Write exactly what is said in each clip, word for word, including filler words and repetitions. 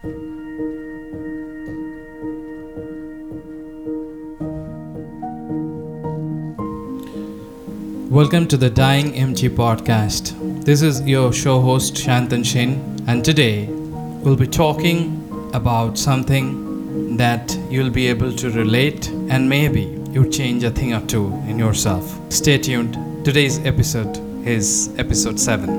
Welcome to the Dying Empty podcast. This is your show host Shantan Shin, and today we'll be talking about something that you'll be able to relate and maybe you change a thing or two in yourself. Stay tuned. Today's episode is episode seven.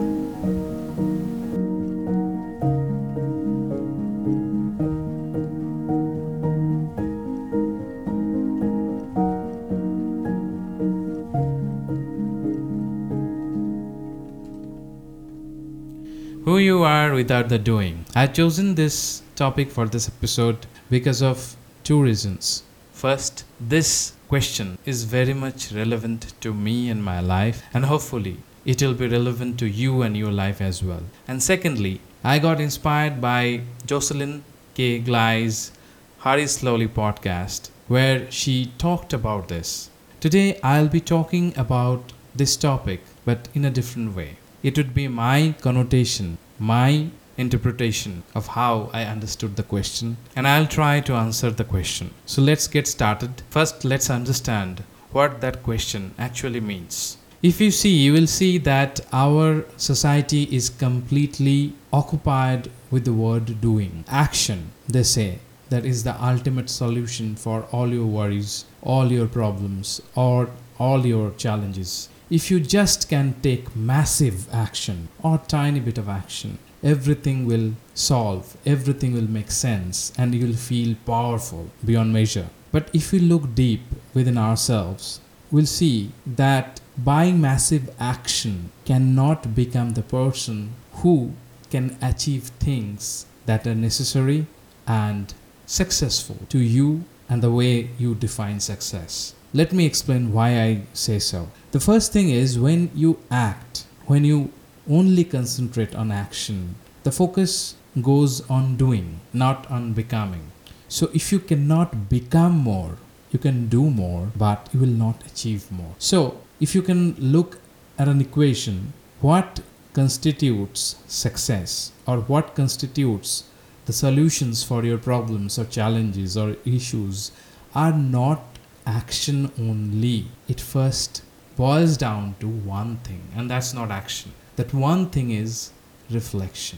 Who you are without the doing. I have chosen this topic for this episode because of two reasons. First, this question is very much relevant to me and my life, and hopefully it will be relevant to you and your life as well. And secondly, I got inspired by Jocelyn K. Gly's Hurry Slowly podcast, where she talked about this. Today I'll be talking about this topic, but in a different way. It would be my connotation, my interpretation of how I understood the question, and I'll try to answer the question. So let's get started. First, let's understand what that question actually means. If you see, you will see that our society is completely occupied with the word doing. Action, they say, that is the ultimate solution for all your worries, all your problems, or all your challenges. If you just can take massive action or tiny bit of action, everything will solve, everything will make sense, and you will feel powerful beyond measure. But if we look deep within ourselves, we'll see that buying massive action cannot become the person who can achieve things that are necessary and successful to you and the way you define success. Let me explain why I say so. The first thing is, when you act, when you only concentrate on action, the focus goes on doing, not on becoming. So if you cannot become more, you can do more, but you will not achieve more. So if you can look at an equation, what constitutes success, or what constitutes the solutions for your problems or challenges or issues, are not action only. It first boils down to one thing, and that's not action. That one thing is reflection,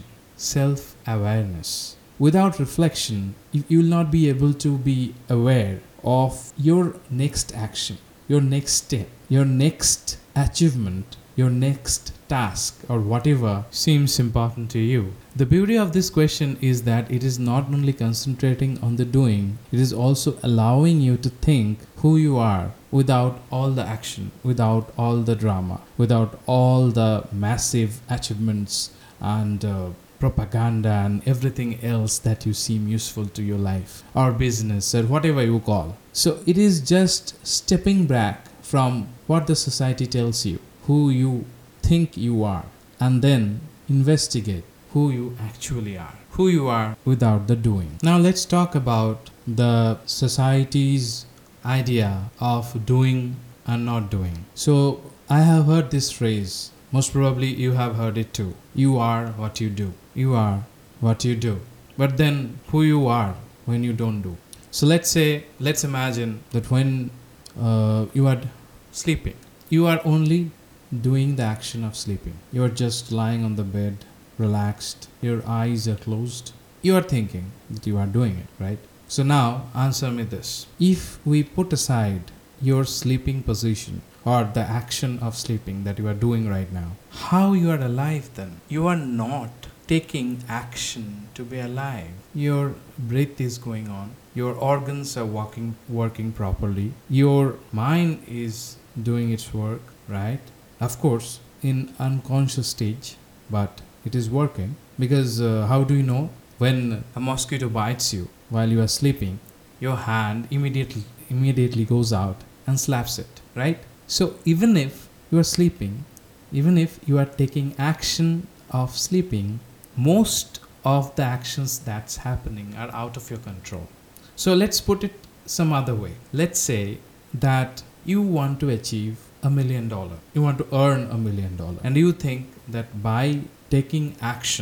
self-awareness. Without reflection, you will not be able to be aware of your next action, your next step, your next achievement, your next task, or whatever seems important to you. The beauty of this question is that it is not only concentrating on the doing, it is also allowing you to think who you are without all the action, without all the drama, without all the massive achievements and uh, propaganda and everything else that you seem useful to your life or business or whatever you call. So it is just stepping back from what the society tells you, who you think you are, and then investigate who you actually are, who you are without the doing. Now let's talk about the society's idea of doing and not doing. So I have heard this phrase, most probably you have heard it too. You are what you do. You are what you do. But then who you are when you don't do. So let's say, let's imagine that when uh, you are sleeping, you are only doing the action of sleeping. You are just lying on the bed, relaxed, your eyes are closed. You are thinking that you are doing it, right? So now answer me this. If we put aside your sleeping position or the action of sleeping that you are doing right now, how you are alive then? You are not taking action to be alive. Your breath is going on. Your organs are working, working properly. Your mind is doing its work, right? Of course, in unconscious stage, but it is working. Because uh, how do you know? When a mosquito bites you while you are sleeping, your hand immediately immediately goes out and slaps it, right? So even if you are sleeping, even if you are taking action of sleeping, most of the actions that's happening are out of your control. So let's put it some other way. Let's say that you want to achieve a million dollar. You want to earn a million dollar. And you think that by taking action,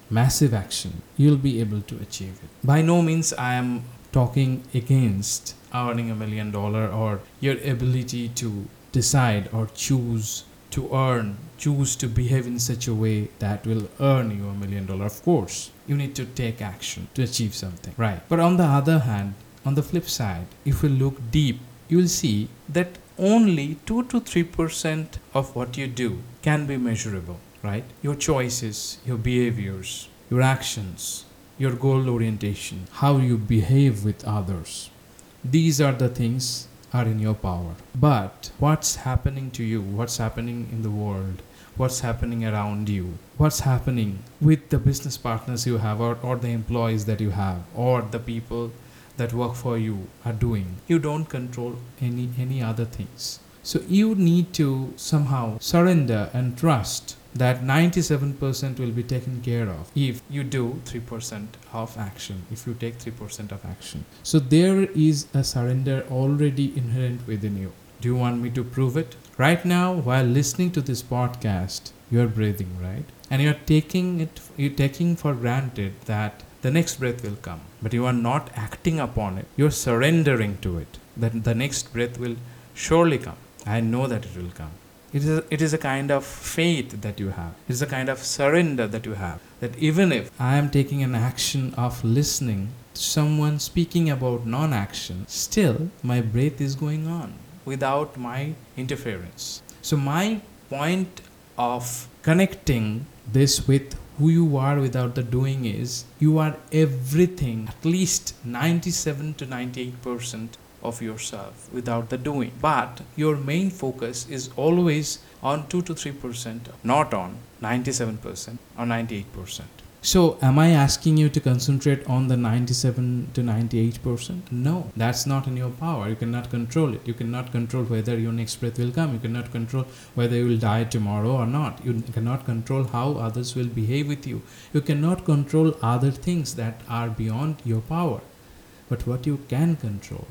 massive action, you'll be able to achieve it. By no means I am talking against earning a million dollar or your ability to decide or choose to earn, choose to behave in such a way that will earn you a million dollar. Of course, you need to take action to achieve something, right? But on the other hand, on the flip side, if we look deep, you will see that only two to three percent of what you do can be measurable, right? Your choices, your behaviors, your actions, your goal orientation, how you behave with others. These are the things are in your power. But what's happening to you, what's happening in the world, what's happening around you, what's happening with the business partners you have or, or the employees that you have or the people that work for you are doing. You don't control any any other things. So you need to somehow surrender and trust that ninety-seven percent will be taken care of if you do three percent of action, if you take three percent of action. So there is a surrender already inherent within you. Do you want me to prove it? Right now, while listening to this podcast, you are breathing, right? And you are taking it, you're taking for granted that the next breath will come, but you are not acting upon it. You're surrendering to it. That the next breath will surely come. I know that it will come. It is, a, it is a kind of faith that you have. It is a kind of surrender that you have. That even if I am taking an action of listening to someone speaking about non-action, still my breath is going on without my interference. So my point of connecting this with who you are without the doing is you are everything, at least ninety-seven to ninety-eight percent of yourself without the doing. But your main focus is always on two to three percent, not on ninety-seven percent or ninety-eight percent. So am I asking you to concentrate on the ninety-seven to ninety-eight percent? No, that's not in your power. You cannot control it. You cannot control whether your next breath will come. You cannot control whether you will die tomorrow or not. You cannot control how others will behave with you. You cannot control other things that are beyond your power. But what you can control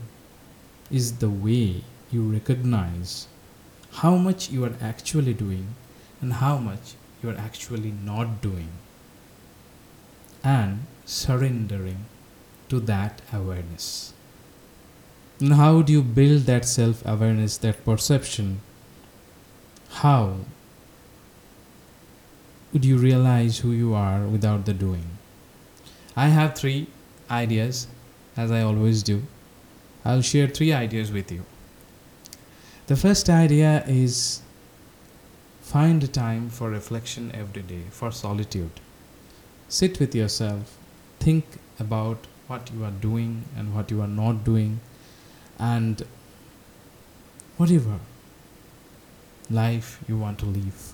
is the way you recognize how much you are actually doing and how much you are actually not doing, and surrendering to that awareness. And how do you build that self-awareness, that perception? How would you realize who you are without the doing? I have three ideas, as I always do. I'll share three ideas with you. The first idea is find a time for reflection every day, for solitude. Sit with yourself, think about what you are doing and what you are not doing, and whatever life you want to live.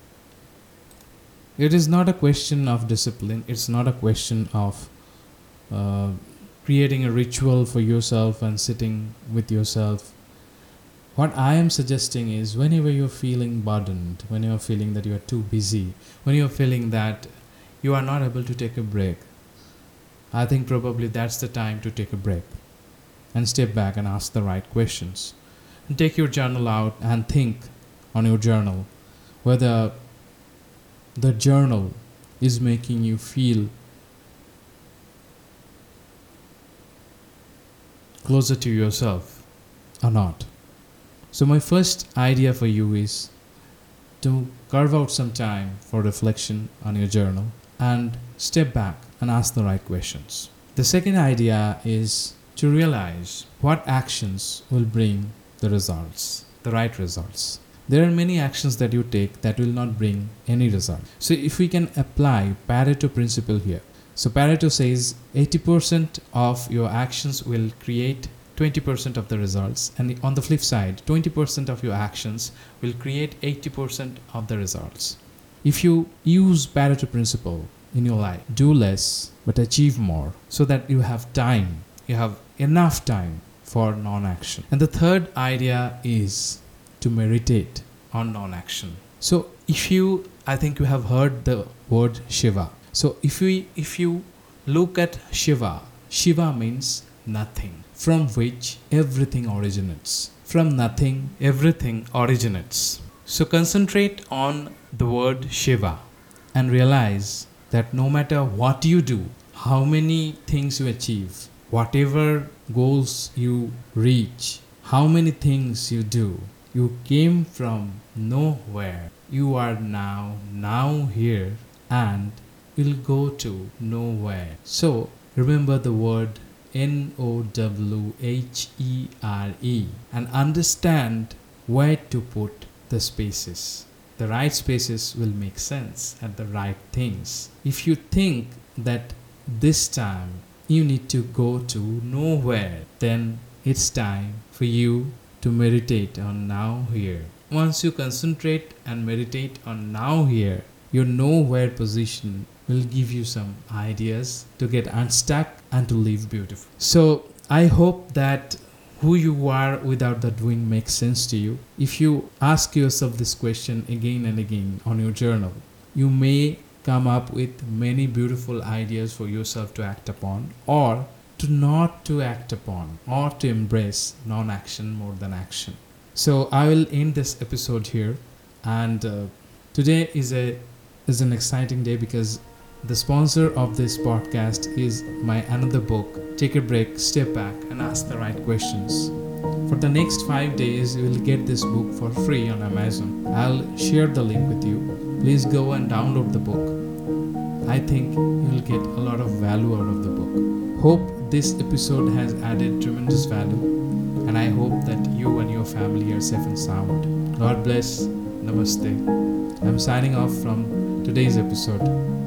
It is not a question of discipline, it's not a question of uh, creating a ritual for yourself and sitting with yourself. What I am suggesting is whenever you're feeling burdened, when you're feeling that you are too busy, when you're feeling that you are not able to take a break, I think probably that's the time to take a break and step back and ask the right questions. And take your journal out and think on your journal whether the journal is making you feel closer to yourself or not. So my first idea for you is to carve out some time for reflection on your journal and step back and ask the right questions. The second idea is to realize what actions will bring the results, the right results. There are many actions that you take that will not bring any result. So if we can apply Pareto principle here. So Pareto says eighty percent of your actions will create twenty percent of the results, and on the flip side, twenty percent of your actions will create eighty percent of the results. If you use Pareto principle in your life, do less but achieve more, so that you have time, you have enough time for non-action. And the third idea is to meditate on non-action. So if you, I think you have heard the word Shiva. So if we, if you look at Shiva, Shiva means nothing, from which everything originates. From nothing, everything originates. So concentrate on the word Shiva and realize that no matter what you do, how many things you achieve, whatever goals you reach, how many things you do, you came from nowhere. You are now, now here, and will go to nowhere. So remember the word N O W H E R E and understand where to put the spaces. The right spaces will make sense at the right things. If you think that this time you need to go to nowhere, then it's time for you to meditate on now here. Once you concentrate and meditate on now here, your nowhere position will give you some ideas to get unstuck and to live beautiful. So I hope that who you are without the doing makes sense to you. If you ask yourself this question again and again on your journal, you may come up with many beautiful ideas for yourself to act upon, or to not to act upon, or to embrace non-action more than action. So I will end this episode here, and uh, today is a is an exciting day because the sponsor of this podcast is my another book, Take a Break, Step Back and Ask the Right Questions. For the next five days, you will get this book for free on Amazon. I'll share the link with you. Please go and download the book. I think you will get a lot of value out of the book. Hope this episode has added tremendous value, and I hope that you and your family are safe and sound. God bless. Namaste. I'm signing off from today's episode.